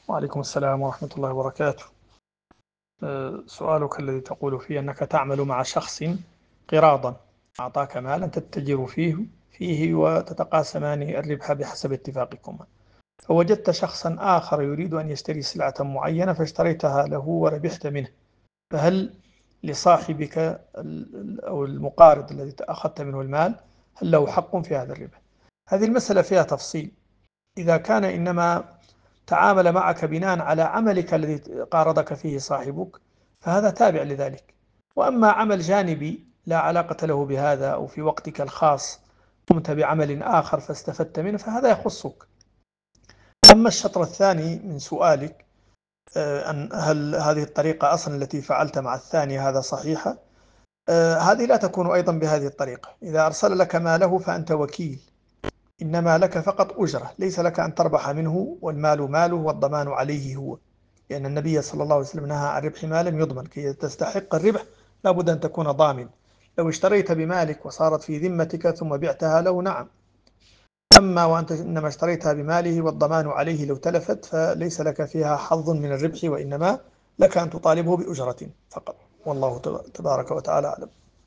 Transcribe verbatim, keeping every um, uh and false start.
وعليكم السلام ورحمة الله وبركاته. أه، سؤالك الذي تقول فيه أنك تعمل مع شخص قراضا، أعطاك مالا تتجر فيه فيه وتتقاسمان الربح بحسب اتفاقكما، فوجدت شخصا آخر يريد أن يشتري سلعة معينة فاشتريتها له وربحت منه، فهل لصاحبك ال- أو المقارض الذي أخذت منه المال هل له حق في هذا الربح؟ هذه المسألة فيها تفصيل. إذا كان إنما تعامل معك بناء على عملك الذي قارضك فيه صاحبك فهذا تابع لذلك. وأما عمل جانبي لا علاقة له بهذا أو في وقتك الخاص قمت بعمل آخر فاستفدت منه فهذا يخصك. أما الشطر الثاني من سؤالك، آه، أن هل هذه الطريقة أصلا التي فعلت مع الثاني هذا صحيحة؟ آه، هذه لا تكون أيضا بهذه الطريقة. إذا أرسل لك ماله فأنت وكيل، إنما لك فقط أجرة، ليس لك أن تربح منه، والمال ماله والضمان عليه هو، لأن النبي صلى الله عليه وسلم نهى عن ربح ما لم يضمن. كي تستحق الربح لابد أن تكون ضامن. لو اشتريت بمالك وصارت في ذمتك ثم بعتها له نعم، أما وأنت إنما اشتريتها بماله والضمان عليه لو تلفت فليس لك فيها حظ من الربح، وإنما لك أن تطالبه بأجرة فقط. والله تبارك وتعالى أعلم.